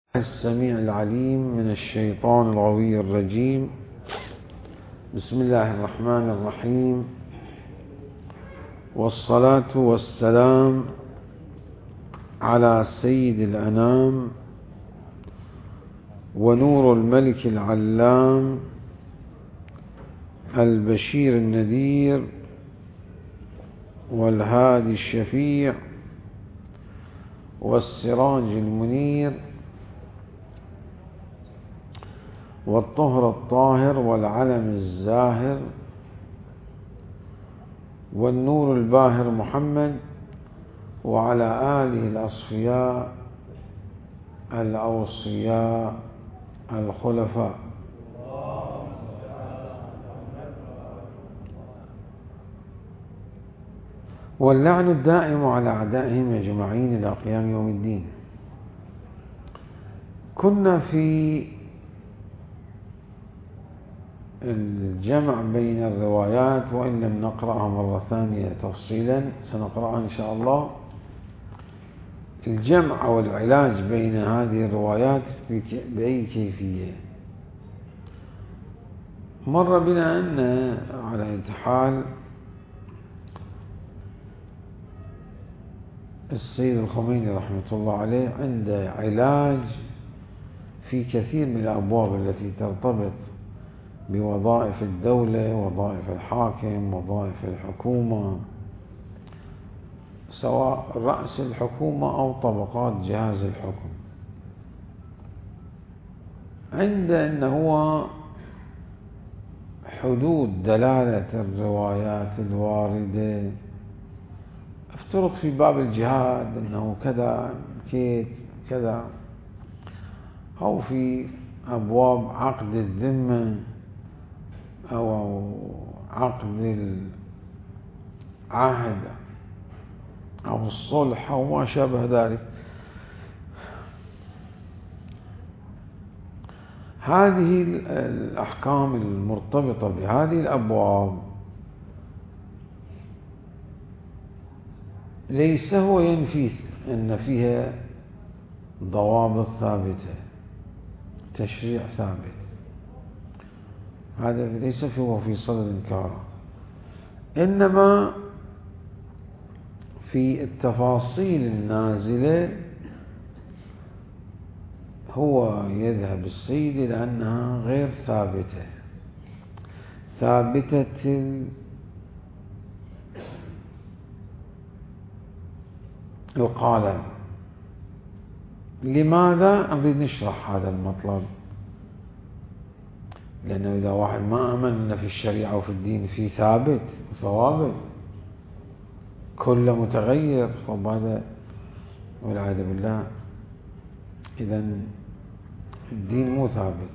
السميع العليم من الشيطان الغوي الرجيم. بسم الله الرحمن الرحيم، والصلاة والسلام على سيد الأنام ونور الملك العلام البشير النذير والهادي الشفيع والسراج المنير والطهر الطاهر والعلم الزاهر والنور الباهر محمد وعلى آله الأصفياء الأوصياء الخلفاء. واللعن الدائم على أعدائهم أجمعين إلى قيام يوم الدين. كنا في الجمع بين الروايات، وإن لم نقرأها مرة ثانية تفصيلا سنقرأها إن شاء الله. الجمع والعلاج بين هذه الروايات بأي كيفية. مر بنا أن على أي حال السيد الخميني رحمة الله عليه عنده علاج في كثير من الأبواب التي ترتبط بوظائف الدولة، وظائف الحاكم، وظائف الحكومة، سواء رأس الحكومة أو طبقات جهاز الحكم. عند أنه هو حدود دلالة الروايات الواردة، افترض في باب الجهاد أنه كذا كيت كذا، أو في أبواب عقد الذمة أو عقد العهد أو الصلح أو ما شابه ذلك. هذه الأحكام المرتبطة بهذه الأبواب ليس هو ينفي أن فيها ضوابط ثابتة، تشريع ثابت، هذا ليس هو في صدد إنكاره، إنما في التفاصيل النازلة هو يذهب السيد إلى أنها غير ثابتة، ثابتة القالب. لماذا؟ نريد نشرح هذا المطلب، لأنه إذا واحد ما آمن أن في الشريعة وفي الدين في ثابت وثوابت كل متغير، فهذا والعياذ بالله إذن الدين مو ثابت.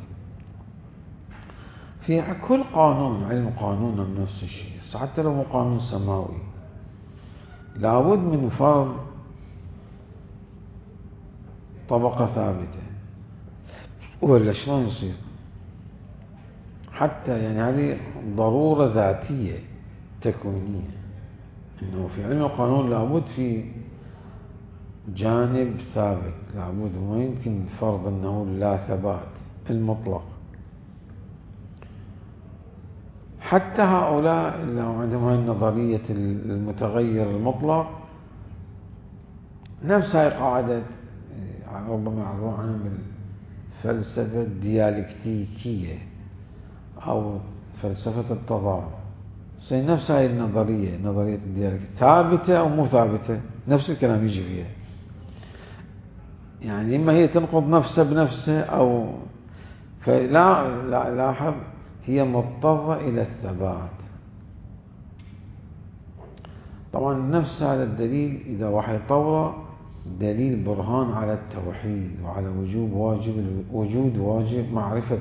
في كل قانون، علم قانون نفس الشيء، حتى لو مو قانون سماوي لابد من فرض طبقة ثابتة، ولا شلون يصير؟ حتى يعني هذه ضرورة ذاتية تكوينية، إنه في علم القانون لابد في جانب ثابت، لابد، وما يمكن فرض أنه لا ثبات المطلق. حتى هؤلاء اللي عندهم هاي النظرية المتغير المطلق، نفس هاي قاعدة ربما يعرفون عنها بالفلسفة الديالكتيكية أو فلسفة التضاد. نفس هاي النظرية، نظرية الديالكتيك، ثابتة أو مو ثابتة، نفس الكلام يجي فيها. يعني إما هي تنقض نفسها بنفسها، أو فلا لاحظ هي مضطرة إلى الثبات. طبعا نفس هذا الدليل إذا واحد طوره دليل برهان على التوحيد وعلى وجود واجب معرفة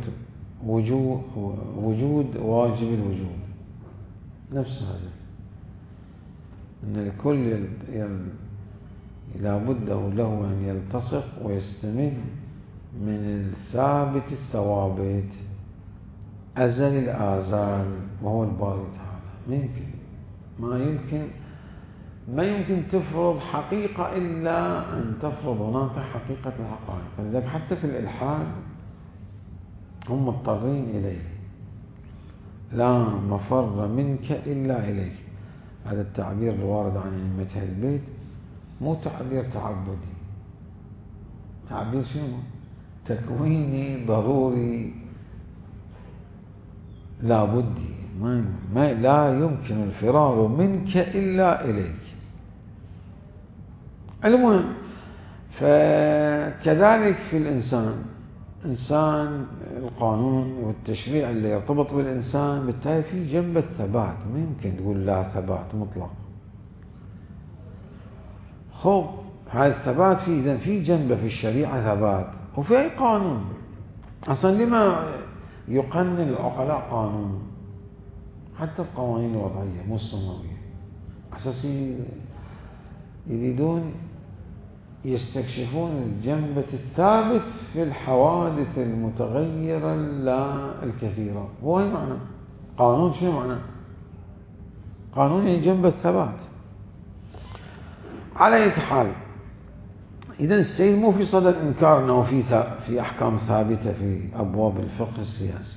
وجود واجب الوجود. نفس هذا أن الكل لابد له أن يلتصق ويستمد من الثابت الثوابت أزل الآزال، وهو الباري تعالى. ما يمكن ما يمكن تفرض حقيقة إلا أن تفرض هناك حقيقة الحقائق. لذلك حتى في الإلحاد هم مضطرين إليه، لا مفر منك إلا إليك. هذا التعبير الوارد عن أئمة أهل البيت مو تعبير تعبدي، تعبير شنو؟ تكويني ضروري لابدي، لا يمكن الفرار منك إلا إليك. المهم، فكذلك في الإنسان، إنسان القانون والتشريع اللي يرتبط بالإنسان بالتالي في جنب الثبات، ما يمكن تقول لا ثبات مطلق. خب هذا الثبات في إذن في جنبه في الشريعة ثبات، وفي أي قانون. أصلا لما يقنن العقلاء قانون، حتى القوانين الوضعية مو السماوية، أساسي يريدون يستكشفون الجنبة الثابت في الحوادث المتغيرة لا الكثيرة. وهي معنى قانون، شنو معنى قانون؟ يعني جنبة الثبات. على أي حال، إذن السيد مو في صدد إنكار أنه في أحكام ثابتة في أبواب الفقه السياسي،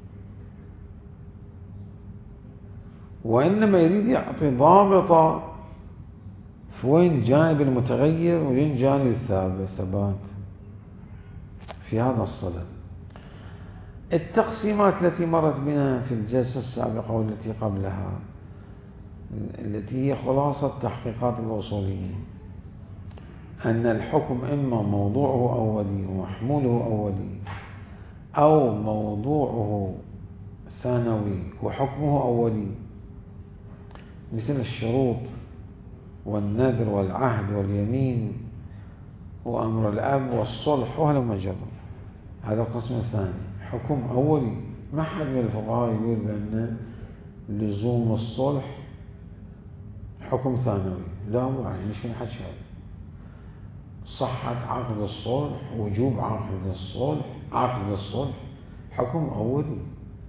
وإنما يريد يعطي ضابطة في وين جانب المتغير وين جانب الثبات في هذا الصدد. التقسيمات التي مرت بنا في الجلسة السابقة والتي قبلها، التي هي خلاصة تحقيقات الأصوليين، أن الحكم إما موضوعه أولي ومحموله أولي، أو موضوعه ثانوي وحكمه أولي، مثل الشروط والنذر والعهد واليمين وأمر الأب والصلح وهلم جرا. هذا القسم الثاني، حكم أولي. ما حد من الفقهاء يقول بأن لزوم الصلح حكم ثانوي، لا، هو يعني شنو حكي هذا؟ صحة عقد الصلح، وجوب عقد الصلح حكم أولي.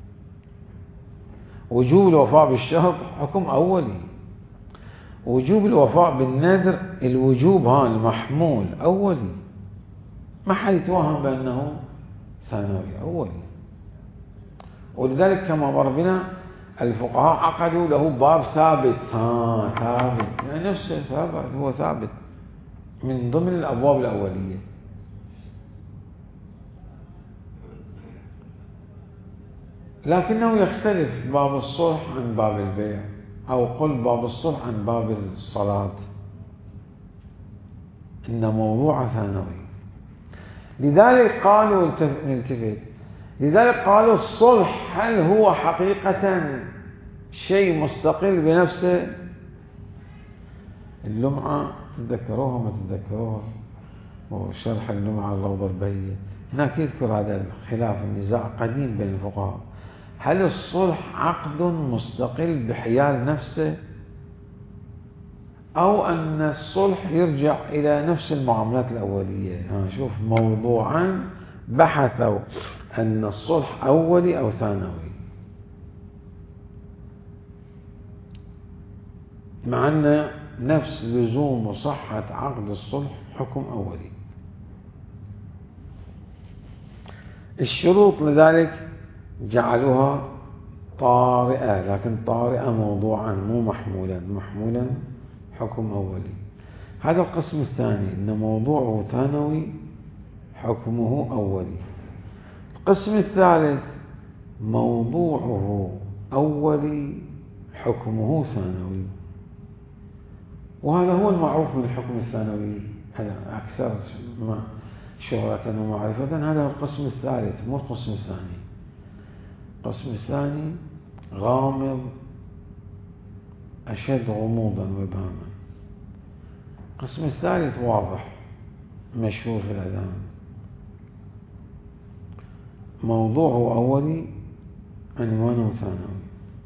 وجوب الوفاء بالشرط حكم أولي. وجوب الوفاء بالنذر الوجوب المحمول أولي. ما حد يتوهم بأنه ثانوي، أولي. ولذلك كما مر بنا الفقهاء عقدوا له باب ثابت، ثابت يعني نفسه ثابت، هو ثابت من ضمن الأبواب الأولية. لكنه يختلف باب الصلح عن باب البيع، أو قل باب الصلح عن باب الصلاة، إن موضوع ثانوي. لذلك قالوا نلتفت، لذلك قالوا الصلح هل هو حقيقة شيء مستقل بنفسه؟ اللمعة تتذكروها ما تتذكروها، وشرح اللمعة الروضة البهية هناك يذكر هذا الخلاف، النزاع قديم بين الفقهاء. هل الصلح عقد مستقل بحيال نفسه، أو أن الصلح يرجع إلى نفس المعاملات الأولية؟ شوف، موضوعا بحثوا أن الصلح أولي أو ثانوي، مع أن نفس لزوم وصحة عقد الصلح حكم أولي. الشروط لذلك جعلوها طارئة، لكن طارئة موضوعا مو محمولا، محمولا حكم أولي. هذا القسم الثاني، أن موضوعه ثانوي حكمه أولي. القسم الثالث موضوعه أولي حكمه ثانوي. وهذا هو المعروف من الحكم الثانوي أكثر شهرة ومعرفة. هذا هو القسم الثالث، مو القسم الثاني. القسم الثاني غامض أشد غموضا وإبهاما. القسم الثالث واضح مشهور في الأذهان، موضوعه أولي عنوانه ثانوي.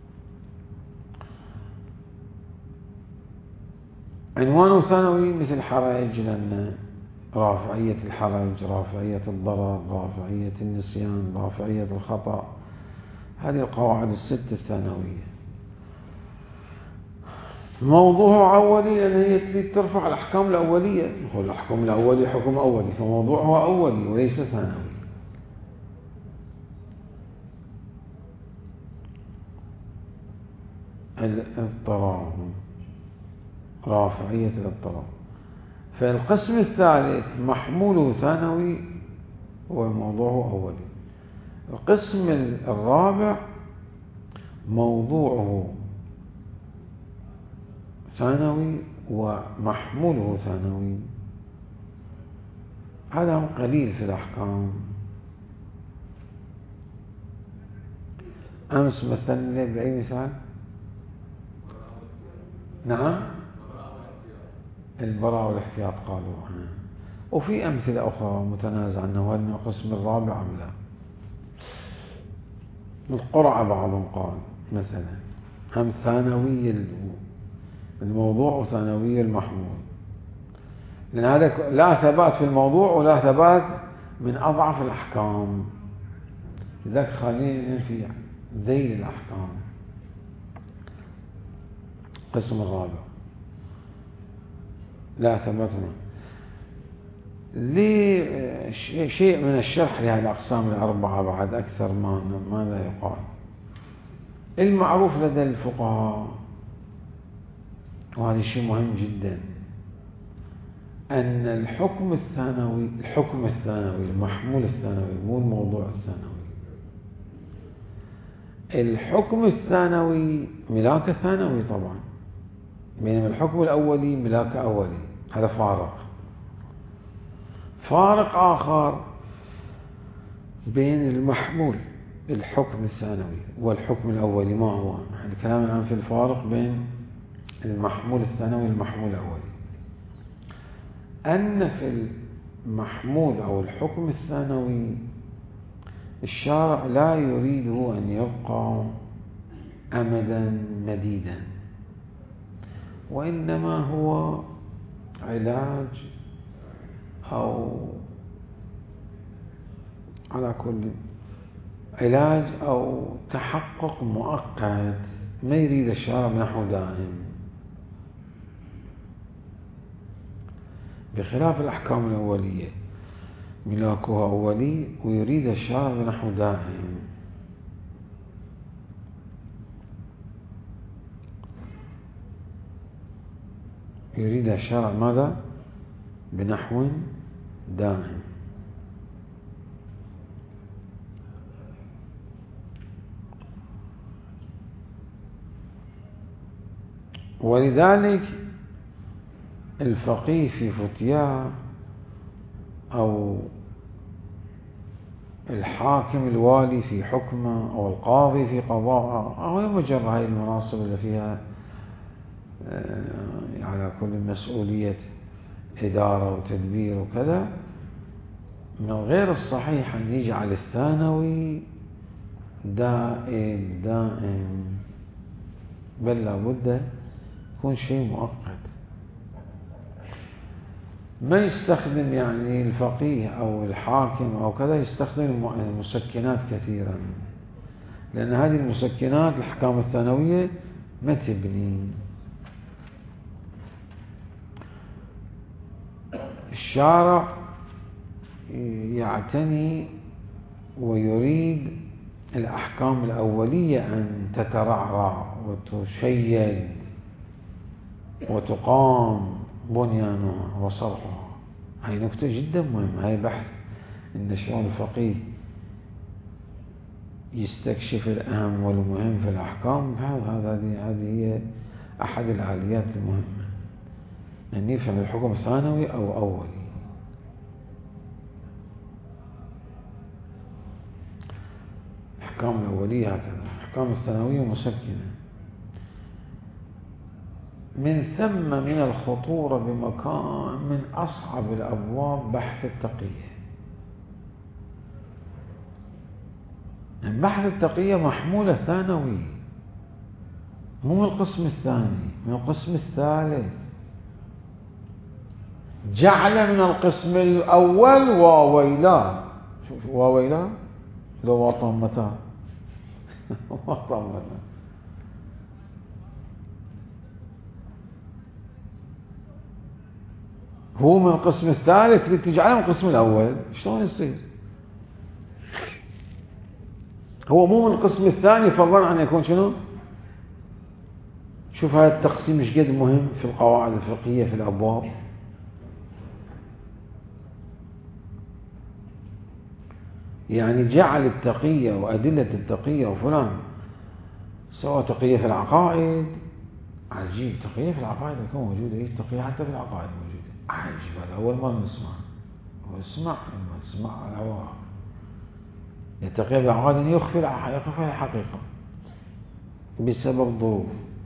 عنوانه ثانوي مثل حرائج، لأن رافعية الحرج، رافعية الضرر، رافعية النسيان، رافعية الخطأ، هذه القواعد الست الثانوية. موضوعه أولي لأن هي تريد ترفع الأحكام الأولية. هو الأحكام الأولي حكم أولي، فموضوعه أولي وليس ثانوي. الاضطراب، رافعية الاضطراب. فالقسم الثالث محموله ثانوي وموضوعه أولي. القسم الرابع موضوعه ثانوي ومحموله ثانوي. هذا قليل في الأحكام. أمس مثلنا بأي مثال؟ نعم، البراءة والاحتياط قالوا. وفي أمثلة أخرى متنازع أنه هل القسم الرابع أم لا. القرعة بعضهم قال مثلا هم ثانوي الموضوع وثانوي المحمول، لأن هذا لا ثبات في الموضوع ولا ثبات من أضعف الأحكام. لذلك خلينا في ذيل الأحكام. القسم الرابع لا ثبات لي شيء من الشرح لهذه الأقسام الأربعة بعد أكثر ماذا يقال. المعروف لدى الفقهاء، وهذا شيء مهم جدا، أن الحكم الثانوي المحمول الثانوي مو الموضوع الثانوي. الحكم الثانوي ملاك ثانوي طبعا، بينما الحكم الأولي ملاك أولي. هذا فارق آخر بين المحمول الحكم الثانوي والحكم الأولي. ما هو الكلام الآن في الفارق بين المحمول الثانوي والمحمول الأولي؟ أن في المحمول أو الحكم الثانوي الشارع لا يريده أن يبقى أمدا مديدا، وإنما هو علاج أو على كل علاج أو تحقق مؤقت، ما يريد الشارع نحو دائم، بخلاف الأحكام الأولية ملاكها أولي ويريد الشارع نحو دائم. يريد الشارع ماذا؟ بنحو دائم. ولذلك الفقيه في فتياه أو الحاكم الوالي في حكمه أو القاضي في قضاءه أو مجرد هذه المناصب اللي فيها على كل مسؤولية إدارة وتدبير وكذا، من غير الصحيح أن يجعل الثانوي دائم، بل لابد يكون شيء مؤقت. ما يستخدم يعني الفقيه أو الحاكم أو كذا يستخدم المسكنات كثيرا، لأن هذه المسكنات الأحكام الثانوية ما تبني. الشارع يعتني ويريد الأحكام الأولية أن تترعرع وتشيد وتقام بنيانها وصرحها. هاي نكتة جدا مهمة. هاي بحث إن شلون الفقيه يستكشف الأهم والمهم في الأحكام. هذه هي أحد الآليات المهمة، أن يفهم الحكم ثانوي أو أولي. الأحكام الأولية هكذا، الأحكام الثانوية مسكنة. من ثم من الخطورة بمكان من أصعب الأبواب بحث التقية. بحث التقية محمولة ثانوي، مو من القسم الثاني، من القسم الثالث. جعل من القسم الأول واويلا. شوف واويلا لو وطمتها وطمتها. هو من القسم الثالث لتجعله من القسم الأول، شلون يصير؟ هو مو من القسم الثاني فضلا عن يكون شنو؟ شوف هذا التقسيم ايش قد مهم في القواعد الفقهية في الأبواب. يعني جعل التقية وأدلة التقية وفلان، سواء تقية في العقائد، عجيب تقية في العقائد يكون موجودة، ايش تقية حتى في العقائد موجودة، عجيب، هذا أول مرة نسمع. واسمع لما تسمع على الهواء التقية في العقائد أن يخفي الحقيقة بسبب ظروف،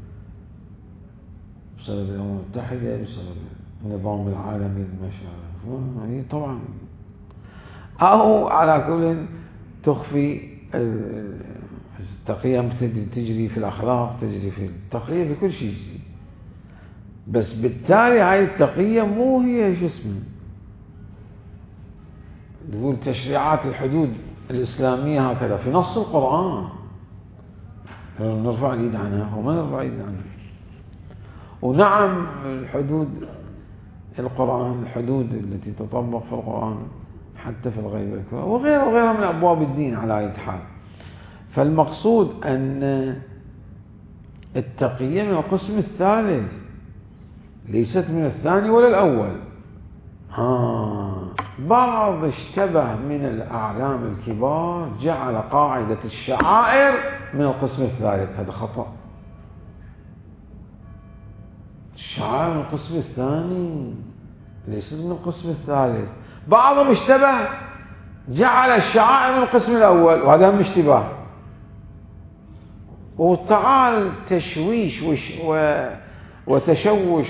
بسبب الأمم المتحدة، بسبب النظام العالمي المشى يعني طبعا، أو على كل تخفي التقية تجري في الأخلاق، تجري في التقية في كل شيء، بس بالتالي هاي التقية مو هي شو اسمه، تقول تشريعات الحدود الإسلامية هكذا في نص القرآن نرفع اليد عنها وما نرفع اليد عنها. ونعم الحدود القرآن، الحدود التي تطبق في القرآن حتى في الغيب وغيرها من أبواب الدين على أي حال. فالمقصود أن التقية من القسم الثالث ليست من الثاني ولا الأول. بعض اشتبه من الأعلام الكبار جعل قاعدة الشعائر من القسم الثالث، هذا خطأ. الشعائر من القسم الثاني ليست من القسم الثالث. بعضهم اشتبه جعل الشعائر من القسم الأول، وهذا هم اشتباه. وتعال تشويش وتشوش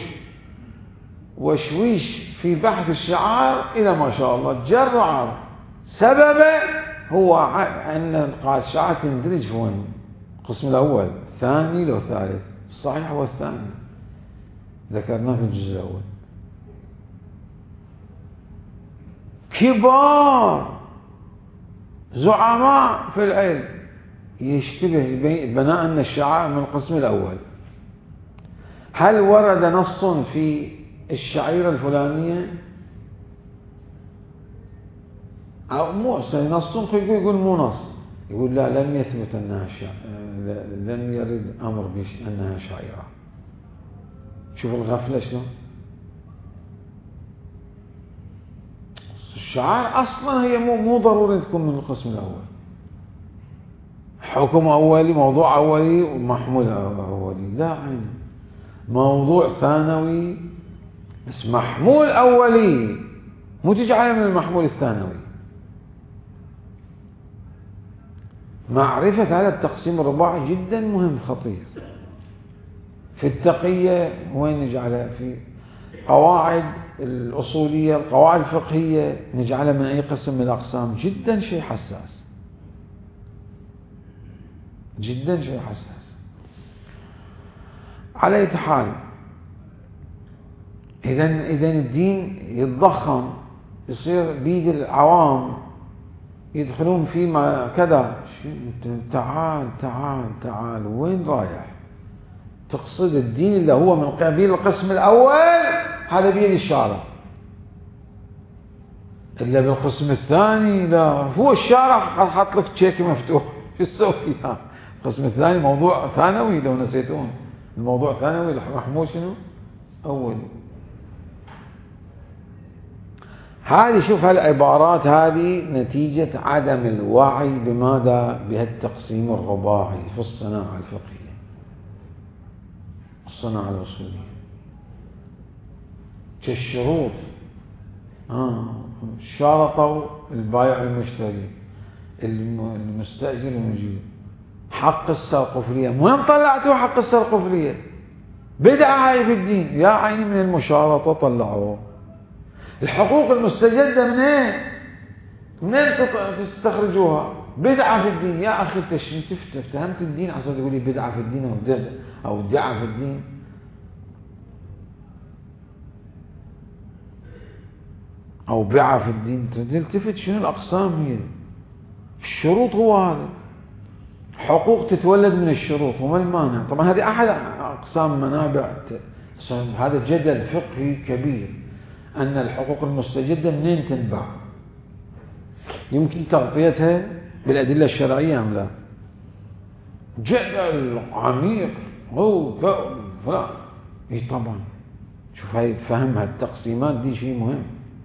وشويش في بحث الشعائر إلى ما شاء الله جر وعرض. سببه هو أن قاعدة الشعائر تندرج في وين؟ القسم الأول، الثاني لو الثالث. الصحيح هو الثاني، ذكرناه في الجزء الأول. كبار زعماء في العلم يشتبه بناء أن الشعائر من القسم الأول. هل ورد نص في الشعيرة الفلانية أو مو نص؟ يقول مو نص، يقول لا لم يثبت أنها لم يرد أمر أنها شعيرة. شوف الغفلة شلون. الشعائر أصلا هي مو ضروري تكون من القسم الأول. حكم أولي، موضوع أولي ومحمول أولي، لا عين موضوع ثانوي بس محمول أولي، مو تجعله من المحمول الثانوي. معرفة هذا التقسيم الرباعي جدا مهم خطير. في التقية وين نجعلها؟ في قواعد الأصولية، القواعد الفقهية نجعلها من أي قسم من الأقسام، جدا شيء حساس، جدا شيء حساس. على أي حال، إذا الدين يتضخم، يصير بيد العوام يدخلون فيه ما كذا، تعال تعال تعال وين رايح؟ تقصد الدين اللي هو من قبيل القسم الأول، هذا بيد الشارع. إلا بالقسم الثاني لا، هو الشارع حط لك تشيك مفتوح، شو تسوي؟ القسم الثاني موضوع ثانوي لو نسيتون، الموضوع ثانوي محمول شنو؟ أول. هذه شوف هالعبارات هذه نتيجة عدم الوعي بماذا؟ بهالتقسيم الرباعي في الصناعة الفقهية، الصناعة الأصولية. كالشروط، شرطوا البائع المشتري، المستأجر المجير، حق السرقفلية. وين طلعتوا حق السرقفلية؟ بدعة هاي في الدين، يا عيني من المشارطة طلعوه. الحقوق المستجدة من ايه؟ منين تستخرجوها؟ بدعة في الدين. يا أخي انت افتهمت الدين عشان تقولي بدعة في الدين أو ادعاء في الدين؟ أو بيعة في الدين. تلتفت شنو الأقسام هي؟ الشروط هو هذا، حقوق تتولد من الشروط، وما المانع؟ طبعا هذه أحد أقسام منابع، هذا جدل فقهي كبير. أن الحقوق المستجدة منين تنبع؟ يمكن تغطيتها بالأدلة الشرعية أم لا؟ جدل عميق هو فلان. إيه طبعا، شوف هاي فهمها التقسيمات دي شيء مهم.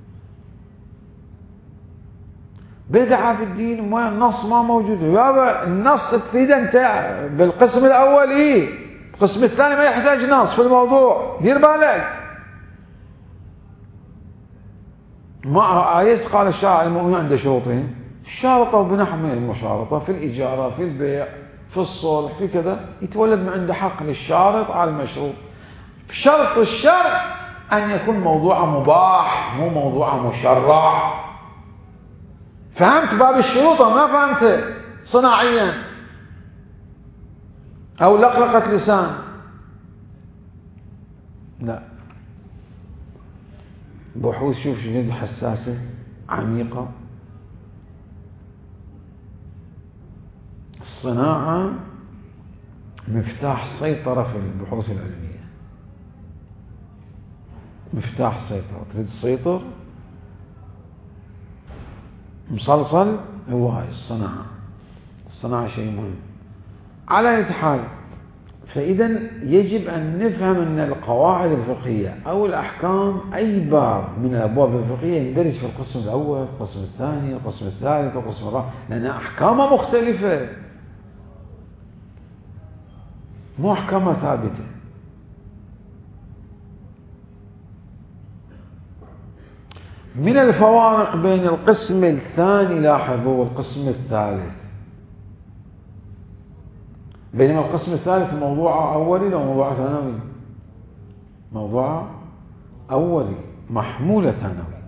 بدعة في الدين ما النص ما موجود. يابا النص تفيد أنت بالقسم الأول إيه، القسم الثاني ما يحتاج نص في الموضوع، دير بالك. ما آيس قال الشارع المؤمن عنده شروطين: الشارطة وبنحمل المشارطة في الإجارة، في البيع، في الصلح، في كذا، يتولد من عنده حق للشارط على المشروط. شرط الشرع أن يكون موضوعه مباح مو موضوعه مشرع. فهمت باب الشروط ما فهمت صناعيا أو لقلقة لسان؟ لا، بحوث شوف شنو حساسة عميقة. الصناعة مفتاح سيطرة في البحوث العلمية، مفتاح سيطرة. تريد تسيطر مسلسل هو هاي الصناعة. الصناعة شيء مهم على أي حال. فإذا يجب أن نفهم أن القواعد الفقهية أو الأحكام أي باب من الأبواب الفقهية يندرج في القسم الأول، القسم الثاني، القسم الثالث، القسم الرابع، لأن أحكامها مختلفة مو أحكامها ثابتة. من الفوارق بين القسم الثاني لاحظوا والقسم الثالث، بينما القسم الثالث موضوع أولي أو موضوع ثانوي؟ موضوع أولي محمولة ثانوي.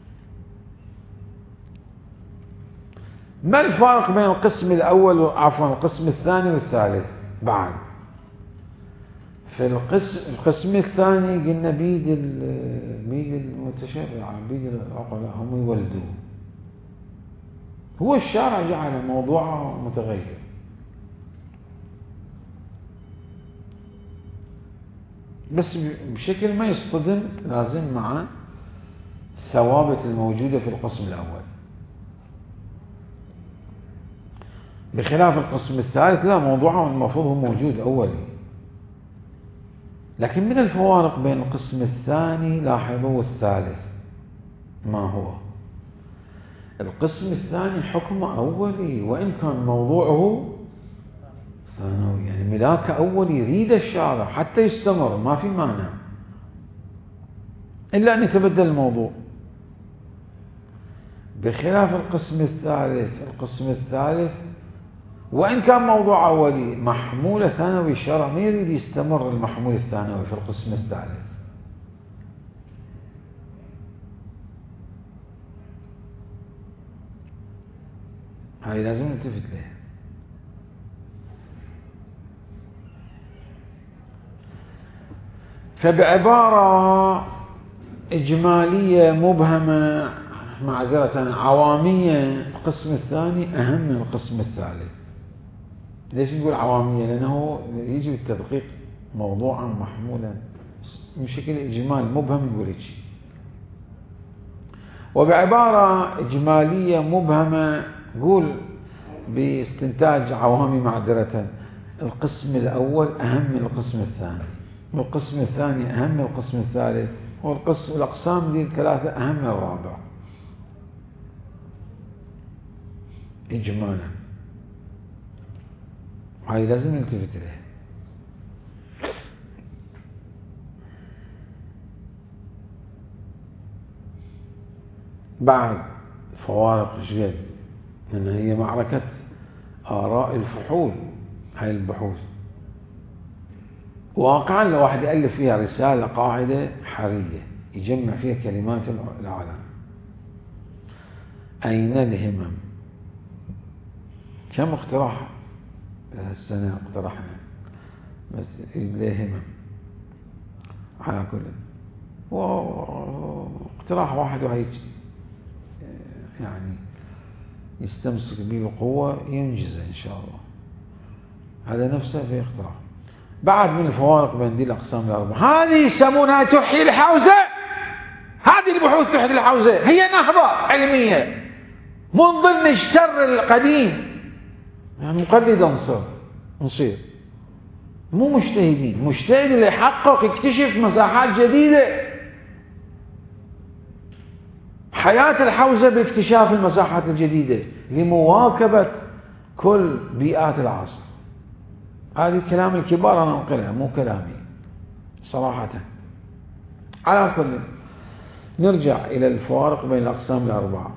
ما الفارق بين القسم الأول عفوا القسم الثاني والثالث؟ بعد في القسم الثاني قلنا بيد المتشرع بيد العقلاء هم يولدون، هو الشارع جعل موضوع متغير. بس بشكل ما يصطدم لازم مع الثوابت الموجودة في القسم الأول، بخلاف القسم الثالث لا، موضوعه المفروض هو موجود أولي. لكن من الفوارق بين القسم الثاني لاحظوا والثالث ما هو؟ القسم الثاني حكمه أولي وإن كان موضوعه ثانوي، يعني ملاك أولي يريد الشارع حتى يستمر، ما في مانع إلا أن يتبدل الموضوع. بخلاف القسم الثالث وإن كان موضوع أولي محمول ثانوي الشرع ما يريد يستمر المحمول الثانوي في القسم الثالث. هاي لازم نلتفت لها. فبعبارة إجمالية مبهمة معذرة عوامية، القسم الثاني أهم من القسم الثالث. ليش نقول عوامية؟ لأنه يجي التدقيق موضوعا محمولا بشكل إجمال مبهم يقول شيء. وبعبارة إجمالية مبهمة قول باستنتاج عوامي معذرة القسم الأول أهم من القسم الثاني، والقسم الثاني أهم من القسم الثالث، والأقسام دي الثلاثة أهم من الرابع إجمالا. هاي لازم نلتفت لها. بعد فوارق جد لأن هي معركة آراء الفحول. هاي البحوث واقعا لو واحد يألف فيها رسالة قاعدة حرية يجمع فيها كلمات العالم. أين الهمم؟ كم اقتراح السنة اقترحنا بس ليه همم على كل واقتراح واحد وهيك يعني يستمسك به بقوة ينجزه إن شاء الله. هذا نفسه في اقتراح. بعد من الفوارق بين دي الأقسام الأربعة هذه يسمونها تحيي الحوزة. هذه البحوث تحت الحوزة هي نهضة علمية من ضمن الشر القديم، يعني مقلدا نصير مو مجتهدين. مجتهد اللي يحقق يكتشف مساحات جديدة. حياة الحوزة باكتشاف المساحات الجديدة لمواكبة كل بيئات العصر. هذه كلام الكبار أنا أنقلها مو كلامي صراحة. على كل نرجع إلى الفوارق بين الأقسام الأربعة.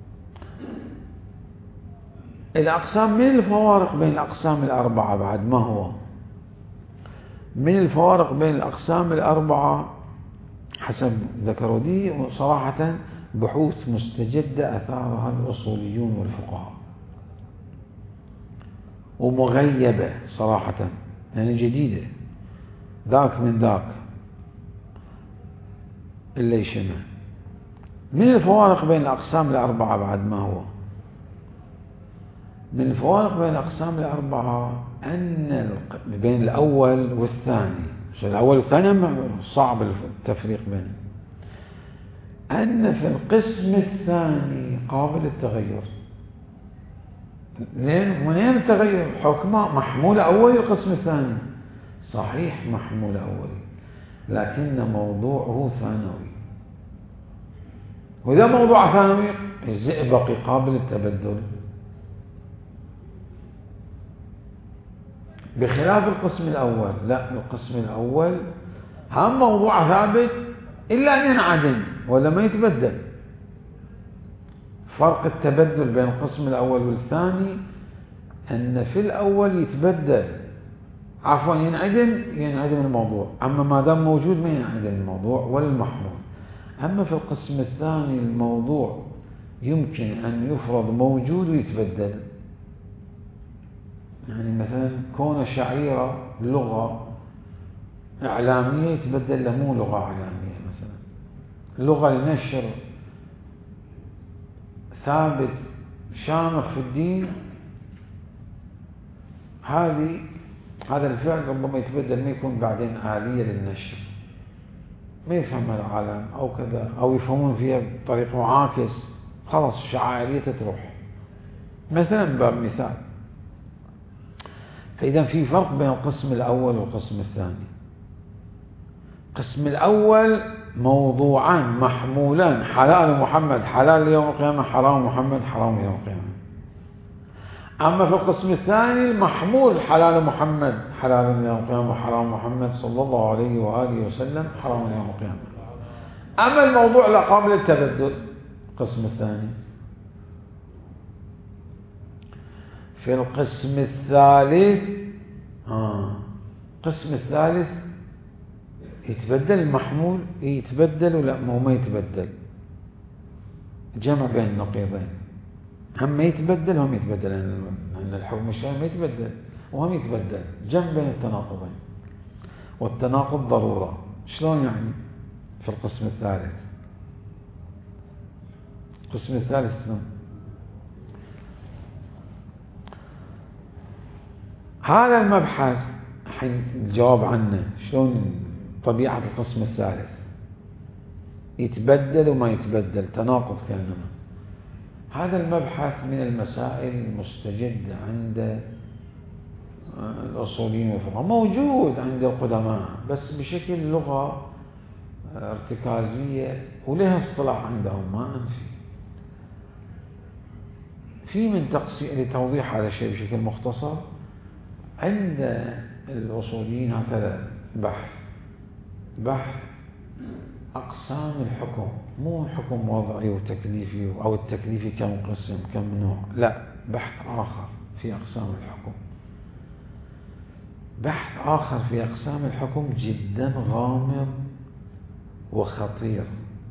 الأقسام من الفوارق بين الأقسام الأربعة بعد ما هو من الفوارق بين الأقسام الأربعة حسب ذكروا دي صراحة بحوث مستجدة أثارها الأصوليون والفقهاء ومغيبة صراحة يعني جديدة ذاك من ذاك اللي يشمه. من الفوارق بين الأقسام الأربعة بعد ما هو من الفوارق بين الأقسام الأربعة أن بين الأول والثاني الأول والثاني صعب التفريق بينهم أن في القسم الثاني قابل للتغير. منين التغير؟ حكمه محمول أولي القسم الثاني صحيح محمول أولي لكن موضوعه ثانوي، وإذا موضوع ثانوي الزئبقي قابل للتبدل بخلاف القسم الأول. لا القسم الأول هم موضوع ثابت إلا أن ينعدم ولا ما يتبدل. فرق التبدل بين القسم الأول والثاني أن في الأول يتبدل عفوا ينعدم الموضوع، أما ما دام موجود ما ينعدم الموضوع ولا المحمول. أما في القسم الثاني الموضوع يمكن أن يفرض موجود ويتبدل. يعني مثلا كون شعيرة لغة إعلامية يتبدل له مو لغة إعلامية، مثلا لغة لنشر ثابت شامخ في الدين هذا الفعل ربما يتبدل ما يكون بعدين آلية للنشر ما يفهمها العالم أو كذا أو يفهمون فيها بطريقة معاكس خلاص الشعائرية تروح مثلا باب مثال. فإذا في فرق بين القسم الأول والقسم الثاني. القسم الأول موضوعان محمولان حلال محمد حلال يوم القيامة حرام محمد حرام يوم القيامة. أما في القسم الثاني المحمول حلال محمد حلال يوم القيامة حرام محمد صلى الله عليه وآله وسلم حرام يوم القيامة. أما الموضوع لا قابل للتبدل القسم الثاني. في القسم الثالث القسم الثالث يتبدل المحمول يتبدل ولا ما يتبدل جمع بين النقيضين هم يتبدل وهم يتبدل لأن الحكم الشرعي ما يتبدل وهم يتبدل جمع بين التناقضين والتناقض ضرورة. شلون يعني؟ في القسم الثالث القسم الثالث شلون؟ هذا المبحث الحين الجواب عنه شلون طبيعة القسم الثالث يتبدل وما يتبدل تناقض كأنما. هذا المبحث من المسائل المستجدة عند الأصوليين والفقهاء موجود عند القدماء بس بشكل لغة ارتكازية ولها اصطلاح عندهم ما أنفي. في من تقسيم لتوضيح هذا الشيء بشكل مختصر عند الأصوليين هكذا بحث أقسام الحكم مو حكم وضعي وتكليفي أو التكليفي كم قسم كم نوع لا بحث آخر في أقسام الحكم. بحث آخر في أقسام الحكم جدا غامض وخطير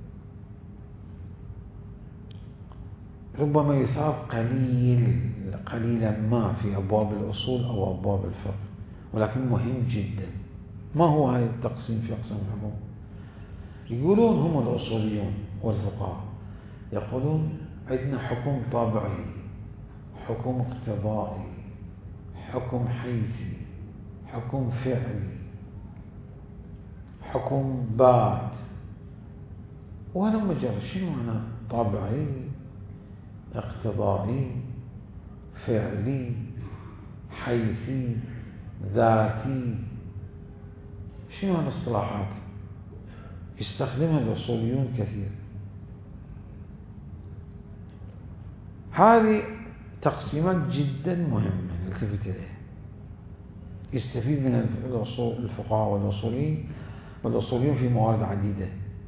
ربما يثاب قليلا ما في أبواب الأصول أو أبواب الفقه ولكن مهم جدا. ما هو هذا التقسيم في أقسام الحكم؟ يقولون هم الأصوليون والفقهاء يقولون عندنا حكم طبعي حكم اقتضائي حكم حيثي حكم فعلي حكم بات وأنا مجرد شنو أنا؟ طبعي، اقتضائي، فعلي، حيثي، ذاتي. شنو هالاصطلاحات يستخدمها الأصوليون كثير. هذه تقسيمات جدا مهمة نلتفت إليها، يستفيد من الفقهاء والأصوليون في موارد عديدة،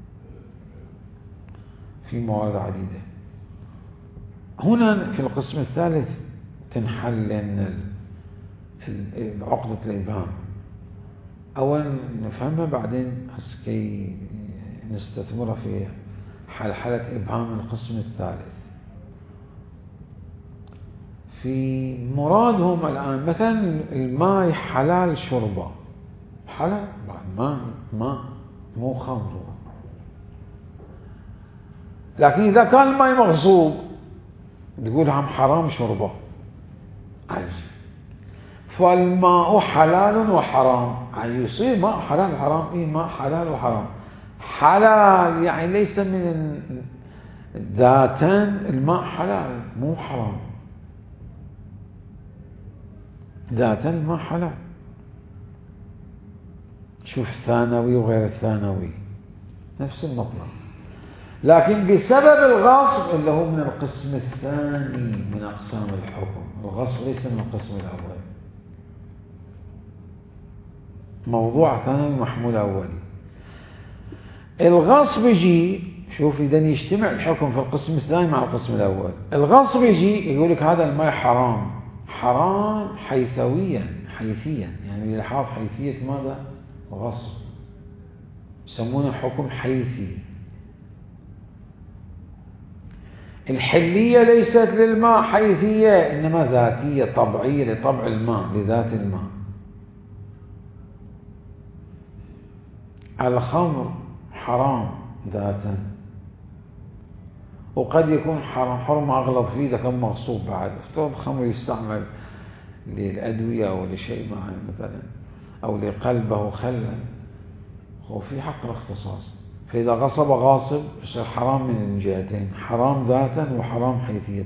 هنا في القسم الثالث تنحل لأن عقدة الإبهام أولا نفهمها، بعدين كي نستثمرها في حالة إبهام القسم الثالث. في مرادهم الآن مثلا الماء حلال شربه، حلال بعد ماء مو خمر، لكن إذا كان الماء مغصوب تقول هم حرام شربه. عجيب. فالماء حلال وحرام، يعني يصير ماء حلال وحرام. إيه ماء حلال وحرام؟ حلال يعني ليس من ذاتا الماء حلال مو حرام، ذاتا الماء حلال. شوف الثانوي وغير الثانوي نفس المطلب، لكن بسبب الغصب اللي هو من القسم الثاني من أقسام الحكم. الغصب ليس من القسم الأول، موضوع ثانوي محمول أولي. الغصب يجي، شوف إذا يجتمع الحكم في القسم الثاني مع القسم الأول. الغصب يجي يقول لك هذا الماء حرام، حرام حيثيا، يعني لحاظ حيثية ماذا؟ غصب، يسمونه حكم حيثي. الحلية ليست للماء حيثية، إنما ذاتية طبيعية لطبع الماء، لذات الماء. الخمر حرام ذاتا، وقد يكون حرام أغلط فيه إذا كان مغصوب. بعد افترض الخمر يستعمل للأدوية أو لشيء معين مثلا، أو لقلبه خلا، هو في حق الاختصاص. فإذا غصب غاصب يصير حرام من جهتين، حرام ذاتا وحرام حيثية.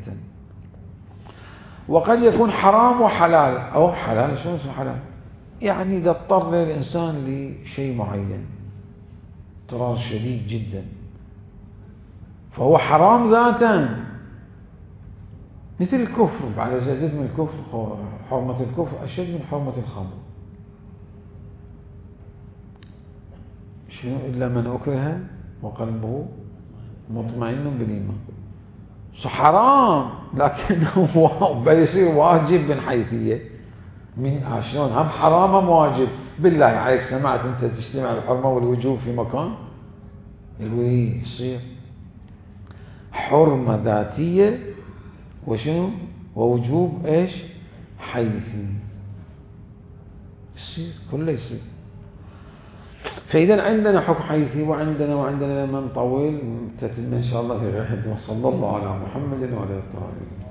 وقد يكون حرام وحلال، أو حلال. شو اسمه حلال؟ يعني إذا اضطر الإنسان لشيء معين اضطرار شديد جدا فهو حرام ذاتا، مثل الكفر. بعد زيادة من الكفر، حرمة الكفر أشد من حرمة الخمر. شنو؟ إلا من أكره وقلبه مطمئن بالإيمان. حرام لكنه بل يصير واجب من حيثية، من شلون؟ هم حرام هم واجب. بالله عليك سمعت أنت تجتمع الحرمة والوجوب في مكان؟ يصير حرمة ذاتية وشنو؟ ووجوب إيش؟ حيثي. يصير كله يصير. فإذا عندنا حكم حيثي وعندنا لما نطول تتم إن شاء الله في غير. وصلى الله على محمد وعلى آله.